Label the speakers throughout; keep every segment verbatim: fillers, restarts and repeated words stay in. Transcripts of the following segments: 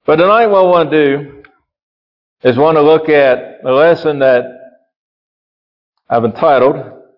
Speaker 1: But tonight what I want to do is want to look at a lesson that I've entitled,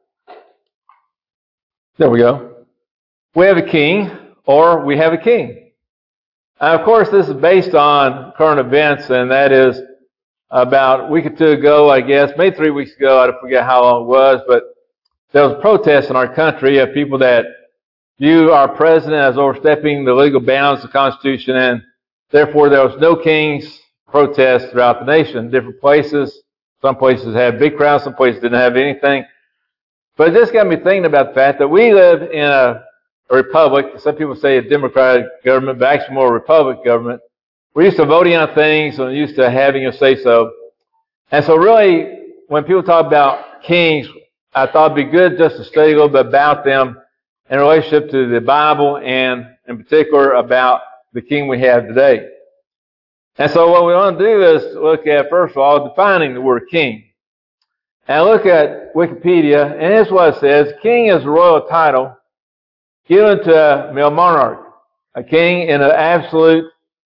Speaker 1: there we go, We Have a King, or We Have a King. And of course this is based on current events, and that is about a week or two ago, I guess, maybe three weeks ago, I forget how long it was, but there was a protest in our country of people that view our president as overstepping the legal bounds of the Constitution, and therefore there was no king's protests throughout the nation. Different places, some places had big crowds, some places didn't have anything. But it just got me thinking about the fact that we live in a, a republic. Some people say a democratic government, but actually more a republic government. We're used to voting on things and used to having a say-so. And so really, when people talk about kings, I thought it'd be good just to study a little bit about them in relationship to the Bible and in particular about the king we have today. And so what we want to do is look at, first of all, defining the word king. And look at Wikipedia, and here's what it says. King is a royal title given to a male monarch. A king in an absolute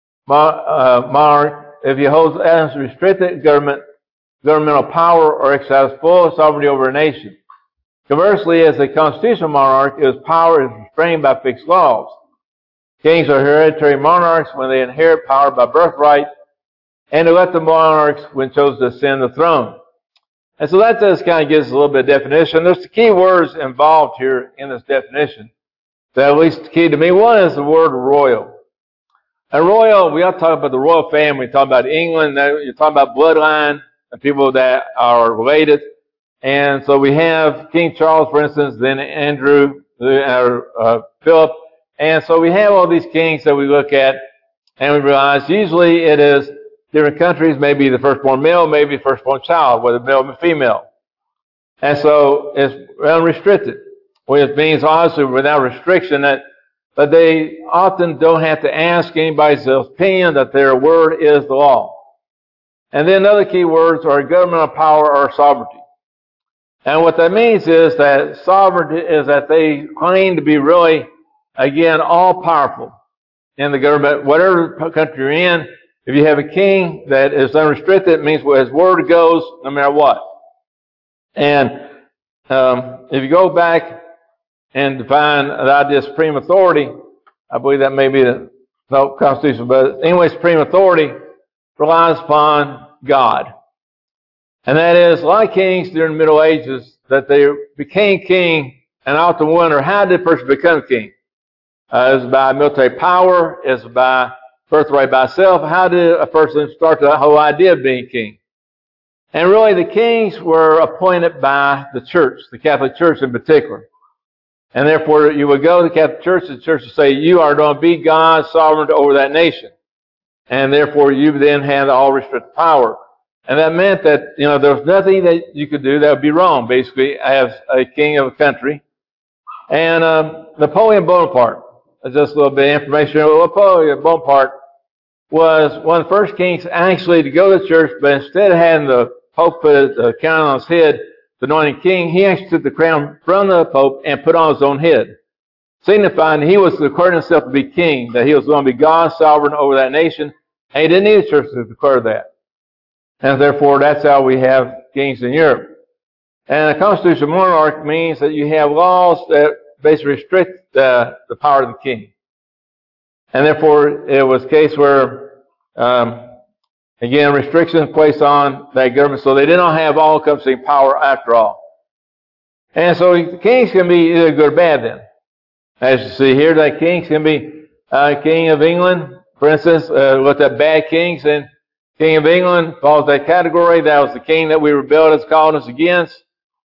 Speaker 1: monarch, if he holds unrestricted government, governmental power or exercises full sovereignty over a nation. Conversely, as a constitutional monarch, his power is restrained by fixed laws. Kings are hereditary monarchs when they inherit power by birthright, and elected monarchs when chosen to ascend the throne. And so that just kind of gives us a little bit of definition. There's the key words involved here in this definition that at least key to me. One is the word royal. And royal, we all talk about the royal family. We talk about England. You're talking about bloodline and people that are related. And so we have King Charles, for instance, then Andrew, or uh, Philip. And so we have all these kings that we look at, and we realize usually it is different countries, maybe the firstborn male, maybe the firstborn child, whether male or female. And so it's unrestricted, which means obviously without restriction that, but they often don't have to ask anybody's opinion, that their word is the law. And then other key words are governmental power or sovereignty. And what that means is that sovereignty is that they claim to be really, again, all-powerful in the government. Whatever country you're in, if you have a king that is unrestricted, it means where his word goes no matter what. And um, if you go back and define the idea of supreme authority, I believe that may be the no, Constitution, but anyway, supreme authority relies upon God. And that is, a lot of kings during the Middle Ages, that they became king, and I often wonder, how did a person become king? Uh, is it by military power? Is it by birthright by itself? How did a person start the whole idea of being king? And really, the kings were appointed by the church, the Catholic Church in particular. And therefore, you would go to the Catholic Church, the church would say, you are going to be God's sovereign over that nation. And therefore, you then had all restricted power. And that meant that, you know, there was nothing that you could do that would be wrong, basically, as a king of a country. And um, Napoleon Bonaparte, just a little bit of information. Napoleon Bonaparte was one of the first kings actually to go to church, but instead of having the Pope put the crown on his head, the anointed king, he actually took the crown from the Pope and put on his own head, signifying that he was declaring himself to be king, that he was going to be God's sovereign over that nation, and he didn't need a church to declare that. And therefore, that's how we have kings in Europe. And a constitutional monarch means that you have laws that basically restrict uh, the power of the king. And therefore, it was a case where, um, again, restrictions placed on that government, so they did not have all-encompassing power after all. And so the kings can be either good or bad then. As you see here, that kings can be uh, king of England, for instance, uh, looked at bad kings, and King of England falls that category. That was the king that we rebelled as colonists against.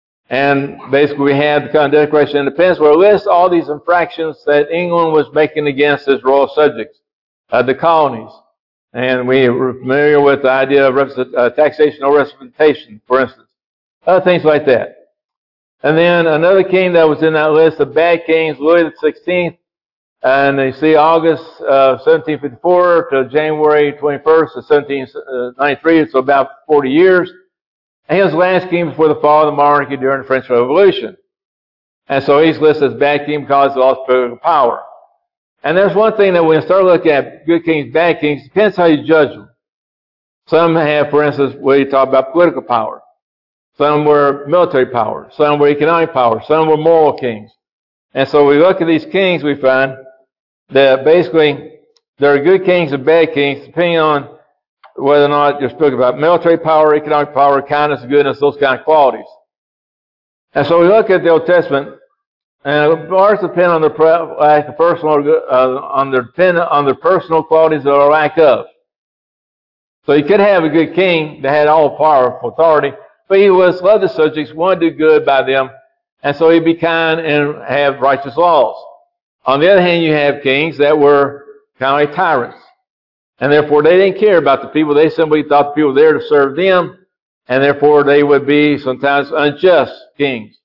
Speaker 1: And basically we had the kind of Declaration of Independence where it lists all these infractions that England was making against its royal subjects, uh, the colonies. And we were familiar with the idea of uh, taxation or representation, for instance. Other things like that. And then another king that was in that list of bad kings, Louis the sixteenth. And you see August uh, seventeen fifty-four to January twenty-first of seventeen ninety-three, so about forty years. And he was the last king before the fall of the monarchy during the French Revolution. And so he's listed as bad king because he lost political power. And there's one thing that when we start looking at good kings, bad kings, it depends how you judge them. Some have, for instance, where you talk about political power. Some were military power. Some were economic power. Some were moral kings. And so we look at these kings, we find that basically there are good kings and bad kings, depending on whether or not you're speaking about military power, economic power, kindness, goodness, those kind of qualities. And so we look at the Old Testament, and ours depend on their lack of personal, uh, on their depend on their personal qualities or lack of. So you could have a good king that had all powerful authority, but he was loved his subjects, wanted to do good by them, and so he'd be kind and have righteous laws. On the other hand, you have kings that were kind of like tyrants. And therefore, they didn't care about the people. They simply thought the people were there to serve them. And therefore, they would be sometimes unjust kings.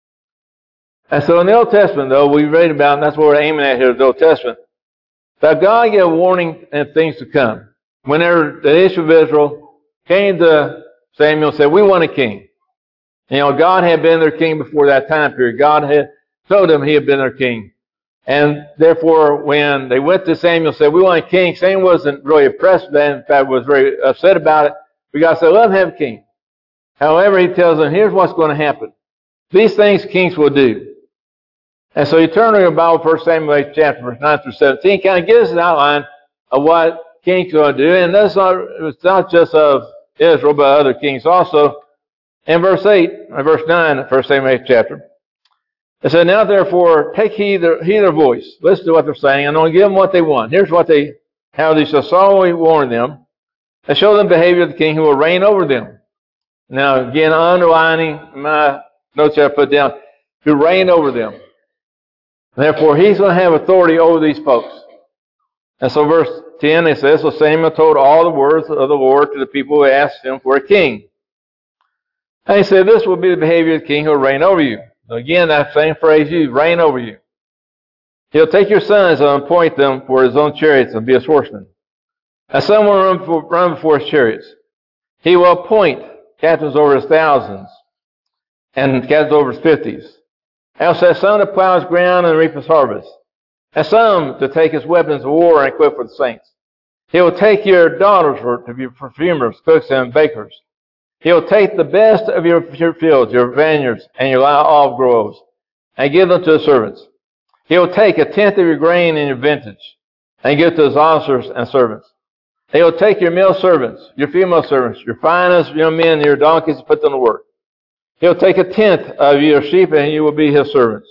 Speaker 1: And so in the Old Testament, though, we read about, and that's what we're aiming at here in the Old Testament, that God gave a warning and things to come. Whenever the issue of Israel came to Samuel and said, we want a king. You know, God had been their king before that time period. God had told them he had been their king. And therefore, when they went to Samuel and said, we want a king, Samuel wasn't really impressed with that. In fact, was very upset about it. But God said, let him have a king. However, he tells them, here's what's going to happen. These things kings will do. And so you turn to your Bible, First Samuel eight chapter, verse nine through seventeen, kind of gives us an outline of what kings are going to do. And that's not, it's not just of Israel, but other kings also. In verse eight, or verse nine, First Samuel eight chapter, it said, now therefore, take heed their, heed their voice. Listen to what they're saying, and I'll give them what they want. Here's what they, how they shall solemnly warn them, and show them the behavior of the king who will reign over them. Now, again, underlining my notes I put down, to reign over them. Therefore, he's going to have authority over these folks. And so verse ten, it says, so Samuel told all the words of the Lord to the people who asked him for a king. And he said, this will be the behavior of the king who will reign over you. So again, that same phrase used, reign over you. He'll take your sons and appoint them for his own chariots and be his horsemen. And some will run before, run before his chariots. He will appoint captains over his thousands and captains over his fifties. And he'll set some to plow his ground and reap his harvest, and some to take his weapons of war and equip for the saints. He will take your daughters for, to be perfumers, cooks, and bakers. He will take the best of your, your fields, your vineyards, and your olive groves, and give them to his servants. He will take a tenth of your grain in your vintage, and give it to his officers and servants. He will take your male servants, your female servants, your finest young men, and your donkeys, and put them to work. He will take a tenth of your sheep, and you will be his servants.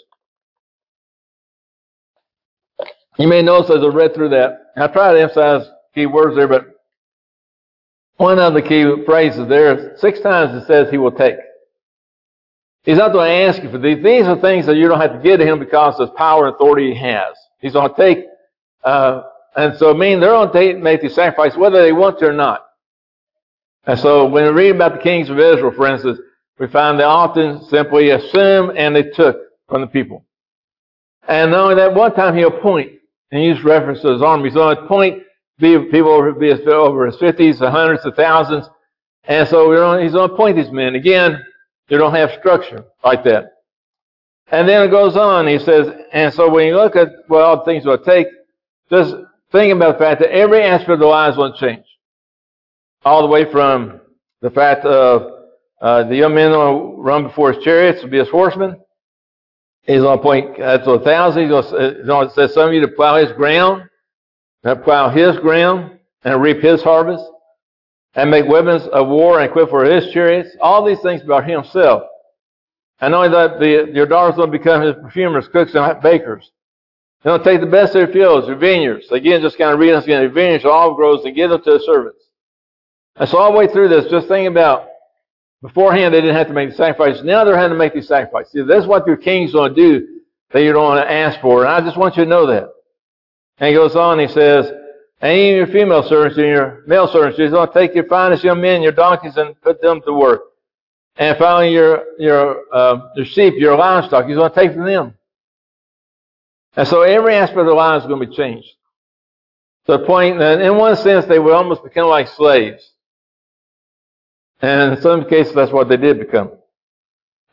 Speaker 1: You may notice as I read through that, I try to emphasize key words there, but one of the key phrases there, six times it says he will take. He's not going to ask you for these. These are things that you don't have to give to him because of the power and authority he has. He's going to take, uh, and so I mean, they're going to take, make these sacrifices whether they want to or not. And so when we read about the kings of Israel, for instance, we find they often simply assume and they took from the people. And not only that, one time he'll appoint, and he used reference to his army. He's going to appoint people over, be over his fifties, the hundreds, the thousands. And so he's going to appoint these men. Again, they don't have structure like that. And then it goes on, he says, and so when you look at what all the things will take, just think about the fact that every aspect of their lives will change. All the way from the fact of uh, the young men will run before his chariots to be his horsemen. He's going to appoint uh, to a thousand. He's going to say some of you to plow his ground, to plow his ground, and reap his harvest, and make weapons of war and equip for his chariots. All these things about himself. And not only that, the, your daughters will become his perfumers, cooks, and bakers. They'll take the best of their fields, your vineyards. Again, just kind of reading us again, your vineyards, olive groves, and give them to the servants. And so all the way through this, just think about, beforehand they didn't have to make the sacrifices. Now they're having to make these sacrifices. See, that's what your king's going to do that you don't want to ask for. And I just want you to know that. And he goes on, he says, and even your female servants and your male servants, he's going to take your finest young men, your donkeys, and put them to work. And finally, your your uh, your sheep, your livestock, he's going to take from them. And so every aspect of their lives is going to be changed. To the point that in one sense they would almost become like slaves. And in some cases that's what they did become.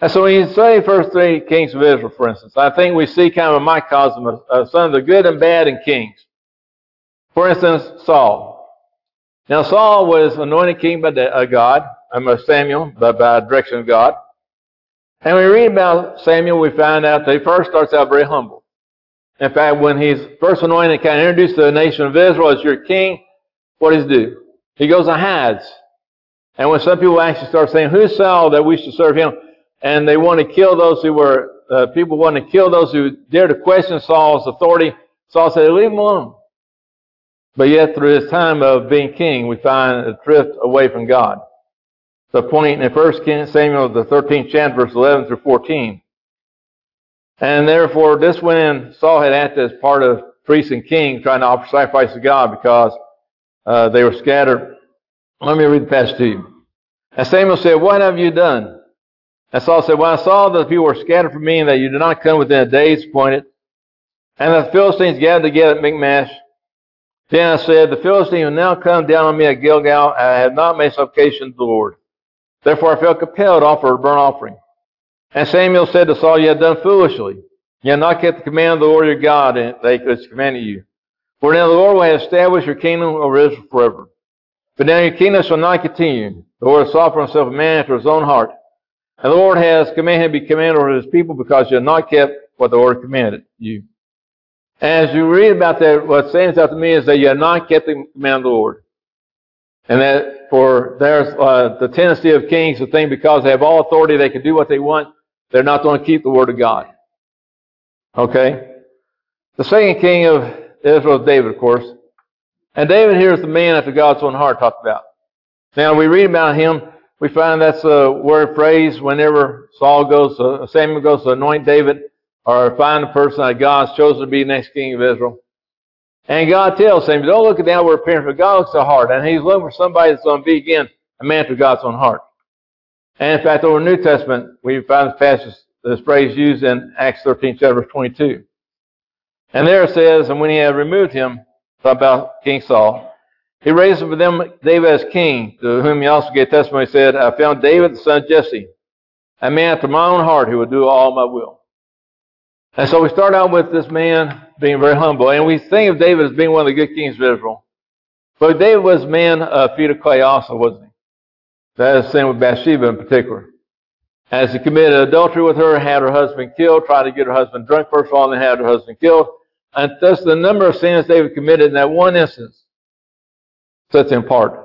Speaker 1: And so when you study first three kings of Israel, for instance, I think we see kind of a microcosm of, of some of the good and bad in kings. For instance, Saul. Now Saul was anointed king by God, I'm Samuel, by, by direction of God. And when we read about Samuel, we find out that he first starts out very humble. In fact, when he's first anointed and kind of introduced to the nation of Israel as your king, what does he do? He goes and hides. And when some people actually start saying, who's Saul that we should serve him? And they want to kill those who were, uh, people want to kill those who dare to question Saul's authority. Saul said, leave him alone. But yet through his time of being king, we find a drift away from God. The point in First Samuel, the thirteenth chapter, verse eleven through fourteen. And therefore, this when Saul had acted as part of priests and kings trying to offer sacrifice to God because uh, they were scattered. Let me read the passage to you. And Samuel said, what have you done? And Saul said, when I saw that the people were scattered from me and that you did not come within a day's appointed, and the Philistines gathered together at Michmash, then I said, the Philistines have now come down on me at Gilgal, and I have not made supplication to the Lord. Therefore I felt compelled to offer a burnt offering. And Samuel said to Saul, you have done foolishly. You have not kept the command of the Lord your God that he has commanded you. For now the Lord will have established your kingdom over Israel forever. But now your kingdom shall not continue. The Lord has sought for himself a man after his own heart. And the Lord has commanded him to be commander over his people because you have not kept what the Lord commanded you. And as you read about that, what stands out to me is that you have not kept the command of the Lord. And that for there's uh, the tendency of kings to think because they have all authority, they can do what they want, they're not going to keep the word of God. Okay? The second king of Israel is David, of course. And David here is the man after God's own heart talked about. Now, we read about him, we find that's a word phrase whenever Saul goes, to, Samuel goes to anoint David or find a person that God's chosen to be the next king of Israel. And God tells Samuel, don't look at the outward appearance, but God looks at the heart. And he's looking for somebody that's going to be, again, a man after God's own heart. And in fact, over the New Testament, we find this passage, this phrase used in Acts thirteen, chapter twenty-two. And there it says, and when he had removed him, about King Saul, he raised up for them David as king, to whom he also gave testimony, said, I found David, the son of Jesse, a man after my own heart who would do all my will. And so we start out with this man being very humble. And we think of David as being one of the good kings of Israel. But David was a man of feet of clay also, wasn't he? That is sin with Bathsheba in particular. As he committed adultery with her, had her husband killed, tried to get her husband drunk first of all, and then had her husband killed. And thus the number of sins David committed in that one instance sets him apart.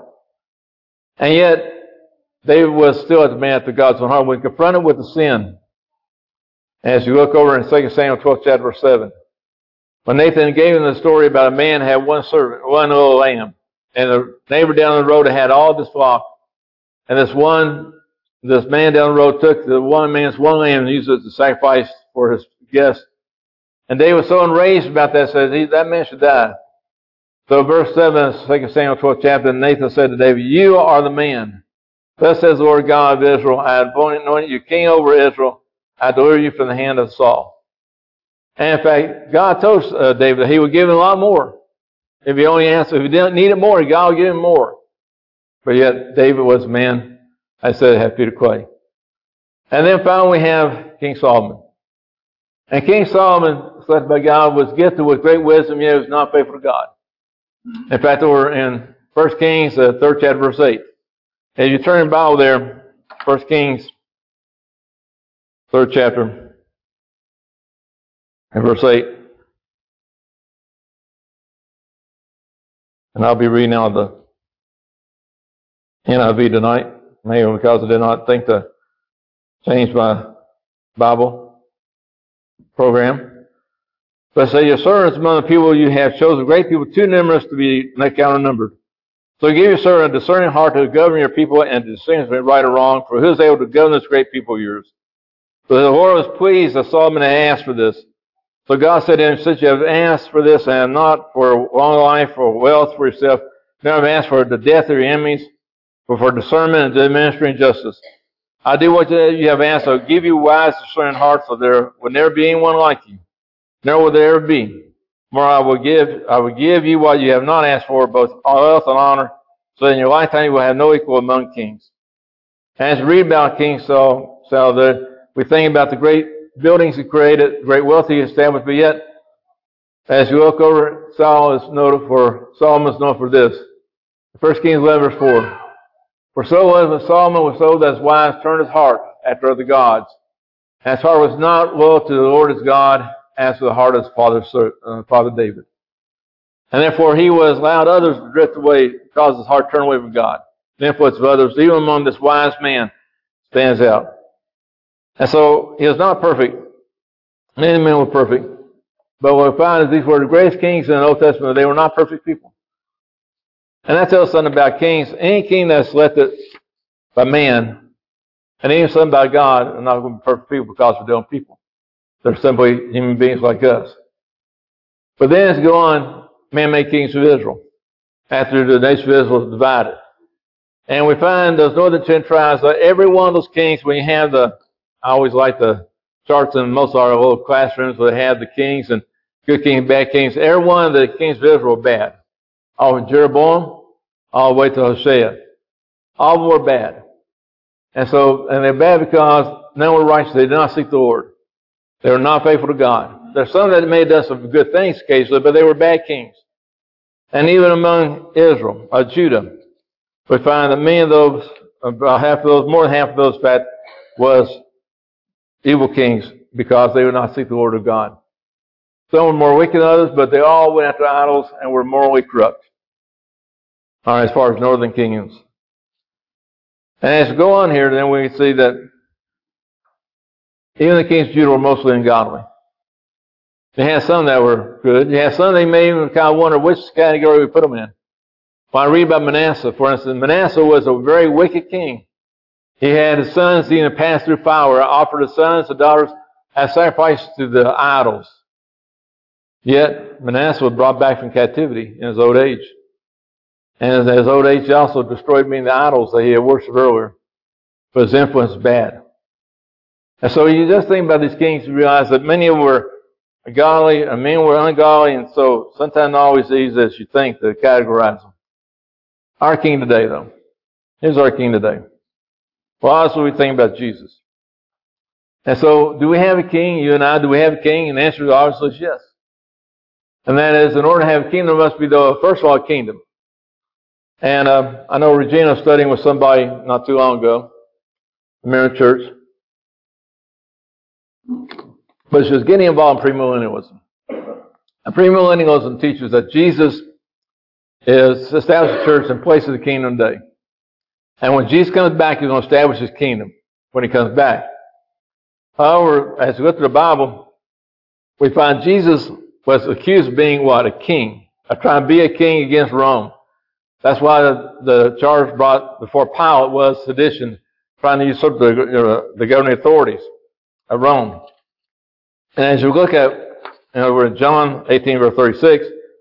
Speaker 1: And yet, David was still at the man after God's own heart when confronted with the sin. As you look over in Second Samuel twelve, chapter verse seven, when Nathan gave him the story about a man who had one servant, one little lamb, and the neighbor down the road had all this flock, and this one, this man down the road took the one man's one lamb and used it to sacrifice for his guest. And David was so enraged about that, said that man should die. So verse seven, Second Samuel twelve, chapter, Nathan said to David, you are the man. Thus says the Lord God of Israel, I have anointed you king over Israel. I deliver you from the hand of Saul. And in fact, God told uh, David that he would give him a lot more. If he only asked, if he didn't need it more, God would give him more. But yet, David was a man, I said, had feet of clay. And then finally we have King Solomon. And King Solomon, selected by God, was gifted with great wisdom, yet he was not faithful to God. In fact, we're in First Kings, the third chapter, verse eight. As you turn your Bible there, First Kings, third chapter, and verse eight. And I'll be reading out of the N I V tonight, maybe because I did not think to change my Bible program. But say, your servants among the people you have chosen great people, too numerous to be counter-numbered. So give your servant a discerning heart to govern your people and to distinguish between right or wrong, for who is able to govern this great people of yours? So the Lord was pleased that Solomon had asked for this. So God said to him, since you have asked for this, and not for long life or wealth for yourself, now I've asked for the death of your enemies, but for discernment and administering justice. I do what you have asked. I'll give you wise, discerning hearts, so there will never be anyone like you. Nor will there ever be. More, I will give, I will give you what you have not asked for, both wealth and honor, so that in your lifetime you will have no equal among kings. And as you read about King Saul, Saul there, We think about the great buildings he created, great wealth he established, but yet, as you look over, Saul is noted for, Solomon is known for this. First Kings eleven, verse four. For so was when Solomon was so that his wives turned his heart after other gods. And his heart was not loyal to the Lord his God, as to the heart of his father, uh, father David. And therefore he was allowed others to drift away, because his heart turned away from God. The influence of others, even among this wise man, stands out. And so he was not perfect. Many men were perfect. But what we find is these were the greatest kings in the Old Testament. They were not perfect people. And that tells us something about kings. Any king that's selected by man, and even something by God, are not going to be perfect people because we're doing people. They're simply human beings like us. But then as you go on, man-made kings of Israel, after the nation of Israel was divided. And we find those northern ten tribes, like every one of those kings, when you have the, I always like the charts in most of our little classrooms where they have the kings and good kings, bad kings. Every one of the kings of Israel were bad. All from Jeroboam, all the way to Hosea. All of them were bad. And so, and they're bad because none were righteous. They did not seek the Lord. They were not faithful to God. There's some that made us some good things occasionally, but they were bad kings. And even among Israel, or Judah, we find that many of those, about half of those, more than half of those, fact, was evil kings because they would not seek the Lord of God. Some were more wicked than others, but they all went after idols and were morally corrupt. All right, as far as northern kingdoms. And as we go on here, then we see that even the kings of Judah were mostly ungodly. They had some that were good. You had some they may even kind of wonder which category we put them in. When I read about Manasseh, for instance, Manasseh was a very wicked king. He had his sons even pass through fire, offered his sons and daughters as sacrifices to the idols. Yet Manasseh was brought back from captivity in his old age. And in his old age, he also destroyed many of the idols that he had worshipped earlier. But his influence was bad. And so you just think about these kings, you realize that many of them were godly, and many were ungodly, and so sometimes not always easy as you think to categorize them. Our king today, though. Here's our king today. Well, obviously we think about Jesus. And so, do we have a king? You and I, do we have a king? And the answer is obviously yes. And that is, in order to have a kingdom, there must be, though, first of all, a kingdom. And uh, I know Regina was studying with somebody not too long ago, a member of church. But she was getting involved in premillennialism. And premillennialism teaches that Jesus is established a church in place of the kingdom today. And when Jesus comes back, he's going to establish his kingdom when he comes back. However, as we look through the Bible, we find Jesus was accused of being what? A king. Of trying to be a king against Rome. That's why the, the charge brought before Pilate was sedition, trying to usurp the, uh, the governing authorities of Rome. And as you look at, you know, we're in John eighteen, verse thirty-six,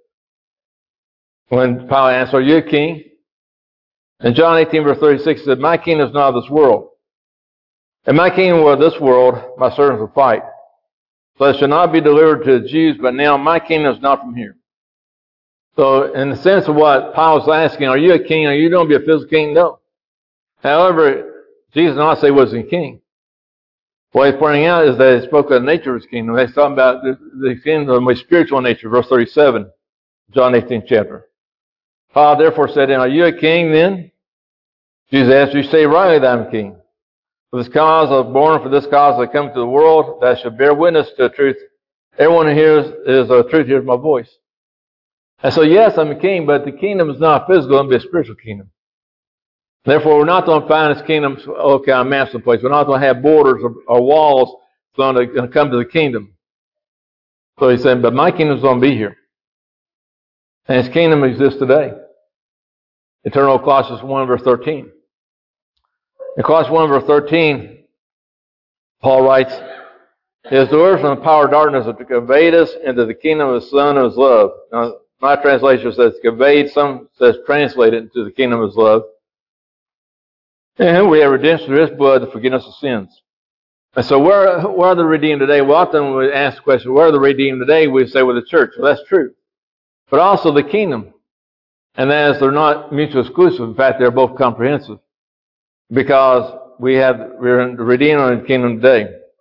Speaker 1: when Pilate asked, are you a king? In John eighteen, verse thirty-six, he said, my kingdom is not of this world. If my kingdom were of this world, my servants would fight. So it shall not be delivered to the Jews, but now my kingdom is not from here. So in the sense of what Paul was asking, are you a king? Are you going to be a physical king? No. However, Jesus did not say he was a king. What he's pointing out is that he spoke of the nature of his kingdom. He's talking about the, the kingdom of spiritual nature, verse thirty-seven, John eighteenth chapter. Paul therefore said, are you a king then? Jesus answered, you say rightly that I'm a king. For this cause I was born, for this cause I come to the world, that I shall bear witness to the truth. Everyone who hears is the truth hears my voice. And so yes, I'm a king, but the kingdom is not physical, it'll be a spiritual kingdom. Therefore, we're not going to find this kingdom, okay, on a map someplace. We're not going to have borders or, or walls going to, going to come to the kingdom. So he said, but my kingdom's going to be here. And his kingdom exists today. Eternal Colossians one, verse thirteen. In Colossians one, verse thirteen, Paul writes, his doors from the power of darkness have conveyed us into the kingdom of the Son of his love. Now, my translation says conveyed, some says translated into the kingdom of his love. And we have redemption through his blood, the forgiveness of sins. And so where, where are the redeemed today? Well, often when we ask the question, where are the redeemed today? We say, well, the church. Well, that's true. But also the kingdom. And that is, they're not mutually exclusive. In fact, they're both comprehensive. Because we have, we're redeemed in the kingdom today.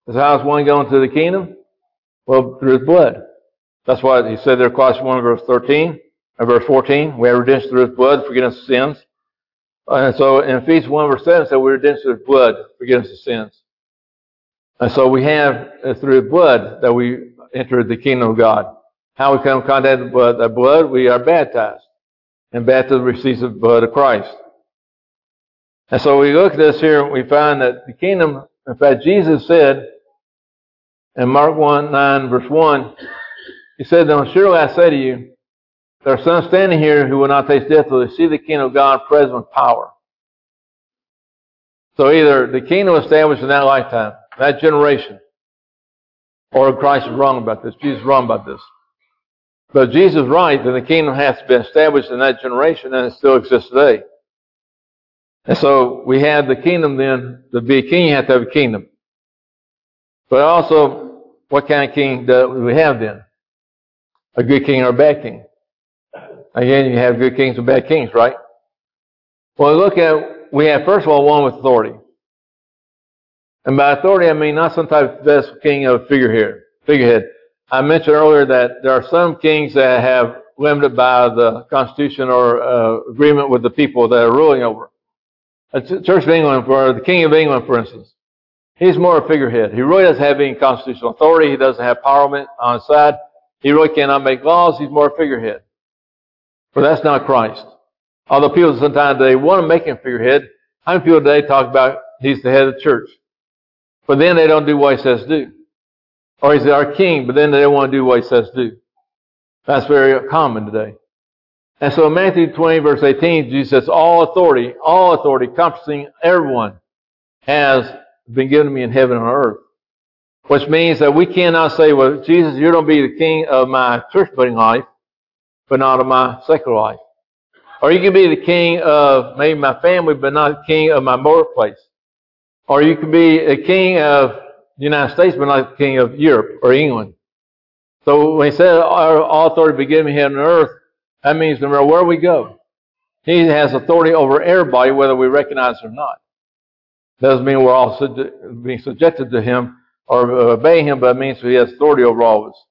Speaker 1: So how does one go into the kingdom? Well, through his blood. That's why he said there in Colossians one, verse thirteen, or verse fourteen, we have redemption through his blood, forgiveness of sins. And so in Ephesians one, verse seven, it said we're redemption through his blood, forgiveness of sins. And so we have, uh, through his blood, that we enter the kingdom of God. How we come in contact with blood, that blood, we are baptized. And baptism receives the blood of Christ. And so we look at this here, we find that the kingdom, in fact, Jesus said in Mark one, nine, verse one, he said, "Now surely I say to you, there are some standing here who will not taste death till they see the kingdom of God present with power." So either the kingdom was established in that lifetime, that generation, or Christ is wrong about this. Jesus is wrong about this. But Jesus is right, then the kingdom has to be established in that generation, and it still exists today. And so we have the kingdom then. To be a king, you have to have a kingdom. But also, what kind of king do we have then? A good king or a bad king? Again, you have good kings and bad kings, right? Well, look at, we have first of all one with authority. And by authority, I mean not some type of vessel king of figurehead. Figurehead. I mentioned earlier that there are some kings that have limited by the Constitution or uh, agreement with the people that are ruling over. The Church of England, for the King of England, for instance, he's more a figurehead. He really doesn't have any constitutional authority. He doesn't have Parliament on his side. He really cannot make laws. He's more a figurehead. But that's not Christ. Although people sometimes they want to make him figurehead. How many people today talk about he's the head of the church? But then they don't do what he says do. Or he's our king, but then they don't want to do what he says do. That's very common today. And so in Matthew twenty, verse eighteen, Jesus says, all authority, all authority, encompassing everyone, has been given to me in heaven and on earth. Which means that we cannot say, well, Jesus, you're going to be the king of my church-building life, but not of my secular life. Or you can be the king of maybe my family, but not the king of my birthplace. Or you can be a king of the United States, but not the king of Europe or England. So when he said all authority be given in heaven and earth, that means no matter where we go, he has authority over everybody, whether we recognize it or not. Doesn't mean we're all being subjected to him or obeying him, but it means he has authority over all of us.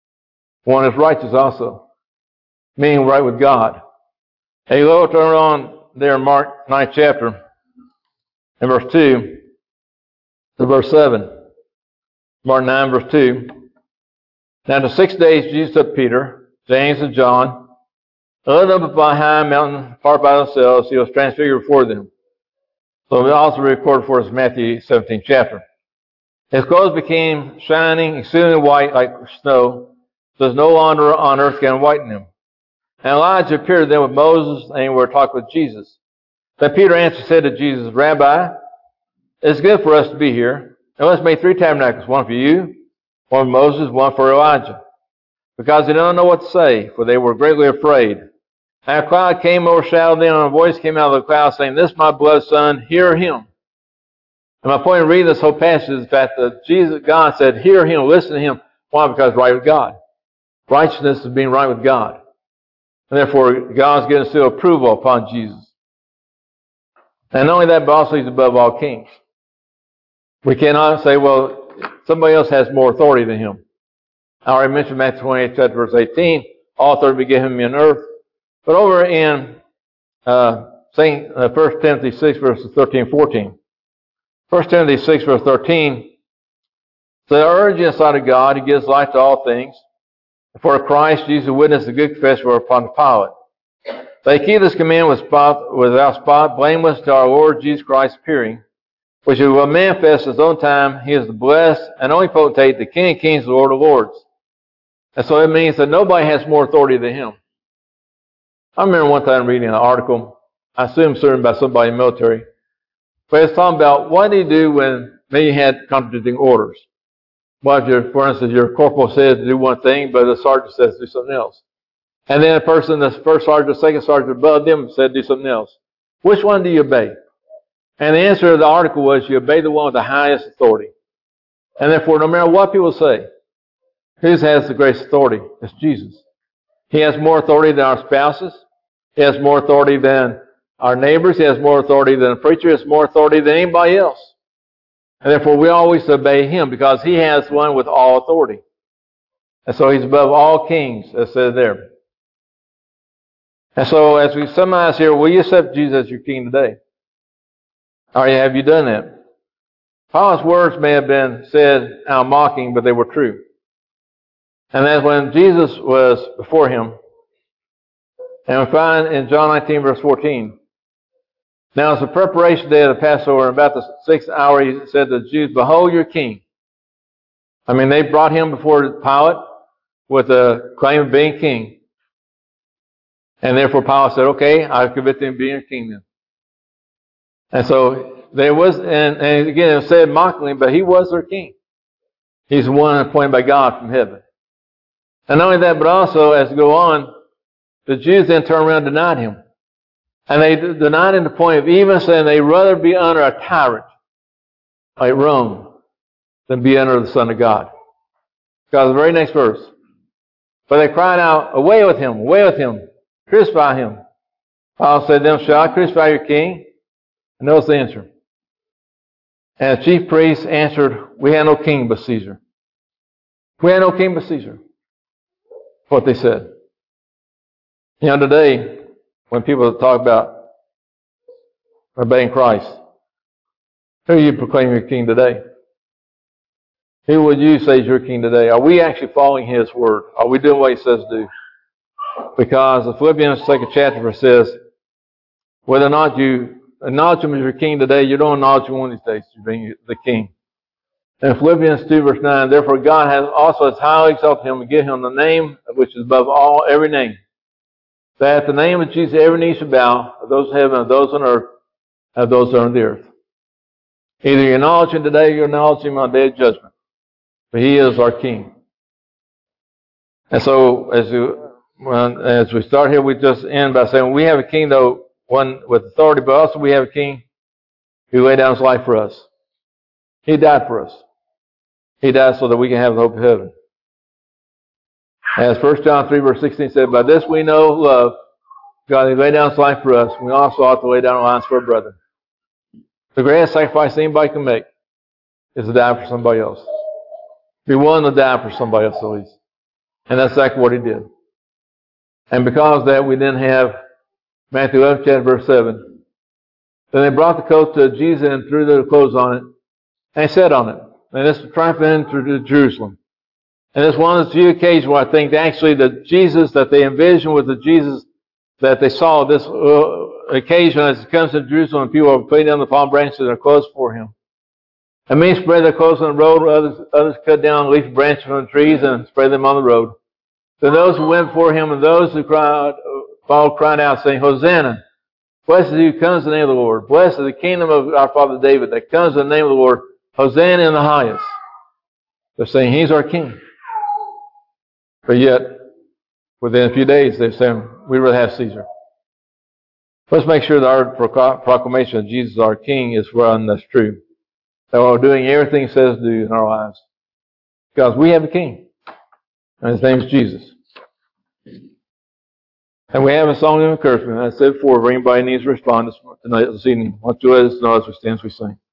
Speaker 1: One is righteous also, meaning right with God. And you go turn on there in Mark ninth chapter, in verse two to verse seven. Mark nine, verse two. Now the six days Jesus took Peter, James, and John, and led them up by a high mountain, apart by themselves. He was transfigured before them. So we also recorded for us Matthew seventeenth chapter. His clothes became shining, exceedingly white like snow, so there's no longer on earth can whiten them. And Elijah appeared to them with Moses, and they were talking with Jesus. Then Peter answered and said to Jesus, Rabbi, it's good for us to be here. And let's make three tabernacles, one for you, one for Moses, one for Elijah. Because they don't know what to say, for they were greatly afraid. And a cloud came, overshadowed them, and a voice came out of the cloud saying, this is my beloved Son, hear him. And my point in reading this whole passage is the fact that Jesus, God said, hear him, listen to him. Why? Because right with God. Righteousness is being right with God. And therefore, God's given seal approval upon Jesus. And not only that, but also he's above all kings. We cannot say, well, somebody else has more authority than him. I already mentioned Matthew twenty-eight, chapter verse eighteen. All authority be given me on earth. But over in uh, Saint uh, First Timothy six, verses thirteen and fourteen. First Timothy six, verse thirteen. So I urge you in the sight of God, who gives life to all things, and for Christ Jesus witness the good confession upon the Pilate. They keep this command with spot, without spot, blameless to our Lord Jesus Christ appearing, which will manifest at his own time. He is the blessed and only potentate, the King of kings, the Lord of lords. And so it means that nobody has more authority than him. I remember one time reading an article, I assume certain by somebody in the military, but it's talking about what do you do when maybe you had contradicting orders. Well, if you're, for instance, your corporal says to do one thing, but the sergeant says to do something else. And then a person, the first sergeant, the second sergeant above them said do something else. Which one do you obey? And the answer to the article was you obey the one with the highest authority. And therefore, no matter what people say, who has the greatest authority? It's Jesus. He has more authority than our spouses. He has more authority than our neighbors. He has more authority than a preacher. He has more authority than anybody else. And therefore we always obey him because he has one with all authority. And so he's above all kings, as said there. And so as we summarize here, will you accept Jesus as your king today? Or have you done that? Paul's words may have been said out mocking, but they were true. And that's when Jesus was before him. And we find in John nineteen, verse fourteen, now it's the preparation day of the Passover, and about the sixth hour he said to the Jews, behold your king. I mean, they brought him before Pilate with a claim of being king. And therefore Pilate said, okay, I convict him of being your king then. And so there was, and, and again it was said mockingly, but he was their king. He's the one appointed by God from heaven. And not only that, but also as we go on, the Jews then turned around and denied him. And they denied him to the point of even saying they'd rather be under a tyrant like Rome than be under the Son of God. Because the very next verse. But they cried out, away with him, away with him, crucify him. Paul said to them, shall I crucify your king? And notice the answer. And the chief priests answered, we have no king but Caesar. We have no king but Caesar. What they said. You know, today, when people talk about obeying Christ, who do you proclaim your king today? Who would you say is your king today? Are we actually following his word? Are we doing what he says to do? Because the Philippians second chapter says, whether or not you acknowledge him as your king today, you don't acknowledge him one of these days as being the king. And Philippians two verse nine, therefore God has also has highly exalted him and given him the name which is above all every name. That at the name of Jesus every knee shall bow, of those in heaven, of those on earth, of those on the earth. Either you acknowledge him today or you acknowledge him on the day of judgment. But he is our king. And so as we, well, as we start here, we just end by saying we have a king, though, one with authority, but also we have a king who laid down his life for us. He died for us. He died so that we can have the hope of heaven. As First John three verse sixteen said, by this we know love, God, he laid down his life for us. We also ought to lay down our lives for our brother. The greatest sacrifice anybody can make is to die for somebody else. Be willing to die for somebody else at least. And that's exactly what he did. And because of that, we then have Matthew eleven, chapter verse seven. Then they brought the coat to Jesus and threw their clothes on it, and he sat on it. And this was triumphant into Jerusalem. And it's one of the few occasions where I think actually the Jesus that they envisioned was the Jesus that they saw this uh, occasion as he comes to Jerusalem and people are putting down the palm branches and their clothes for him. And many spread their clothes on the road, others, others cut down leafy branches from the trees and spread them on the road. Then those who went before him and those who cried, followed cried out, saying, Hosanna! Blessed is he who comes in the name of the Lord. Blessed is the kingdom of our father David that comes in the name of the Lord. Hosanna in the highest. They're saying he's our king. But yet, within a few days, they're saying, we'd rather have Caesar. Let's make sure that our proclamation of Jesus our king is one that's true. That we're doing everything he says to do in our lives. Because we have a king. And his name is Jesus. And we have a song of encouragement. As I said before, if anybody needs to respond this, tonight, this evening, why don't you let us know as we stand as we sing.